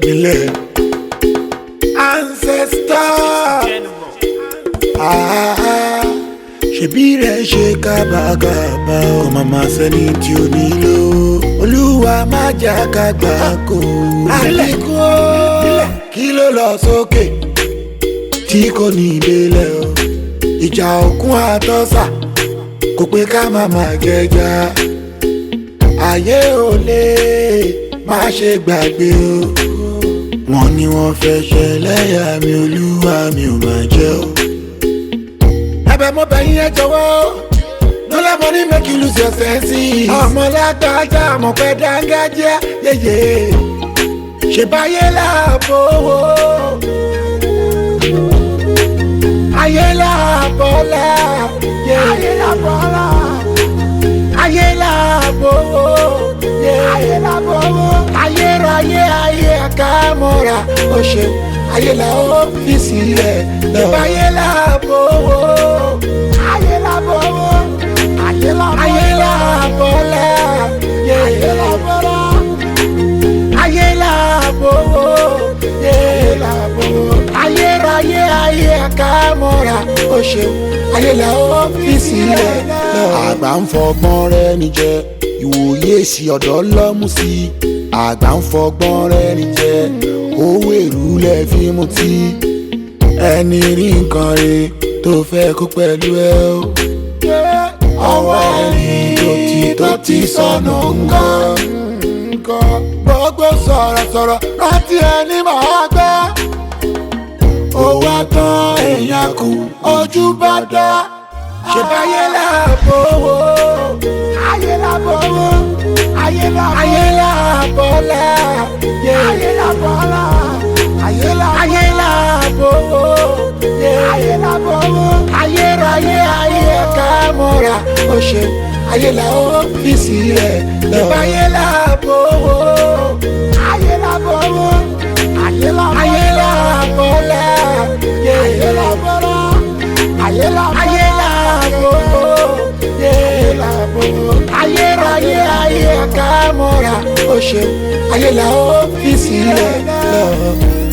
nílẹ̀ ancestor ṣebí rẹ̀ ṣe kábàkàbà kò màmá sẹ́ni tí ó nílò olúwa má jà ká gbà kó àlékún kí ló lọ sókè tí kò ní ìdélẹ̀ o ìjà òkun àtọ́sà kò pé ká má jẹjà ayé ò lè má ṣe gbàgbé o wọ́n ní wọ́n fẹ́ ṣẹlẹ́yà mi olúwa mi ò máa jẹ́ o. ẹ̀bẹ̀ mo bẹ̀ yín ẹ jọ̀wọ́ no let money make you lose your sense. ọmọ lágbájá mọ̀ pé dángájíá yéyé ṣèbáyé làbówó ayé làbọ́lá ayé làbọ́lá ayé làbówó ayé làbówó ayé ráyé ayé àkàmọ́ra ó ṣe ayé la ọ́fíìsì rẹ̀ ìbáyé làbówó ayé làbówó ayé làbọ́lá ayé làbọ́lá ayé làbówó ayé ráyé ayé àkàmọ́ra ó ṣe ayé la ọ́fíìsì rẹ̀ àgbà ń fọgbọ́n rẹ̀ níjẹ́ ìwòye sí ọ̀dọ́ lọ́mú sí àgbà ń fọgbọ́n rẹ̀ níjẹ́ owó èrú lẹ̀ fi mutí ẹni rí nǹkan rẹ̀ tó fẹ́ kó pẹ̀lú ẹ o ọwọ́ ẹni tó ti sọnù nǹkan gbogbo sọ̀rọ̀sọ̀rọ̀ láti ẹni máa gbọ́ owó tán èèyàn kù ojú bá dá ṣèbáyé làbówó ayé làbówó ayé làbọ́lá ayé làbọ́lá ayé làbówó ayé làbówó ayé ráyé ayé àkàmọ́ra ó ṣe ayé la ọ́fíìsì rẹ̀ ìbáyé làbówó ayé làbówó ayé làbọ́lá ayé làbọ́lá ayé làbówó ayé ráyé ayé àkàmọ́ra ó ṣe ayé la ọ́fíìsì rẹ̀ lọ.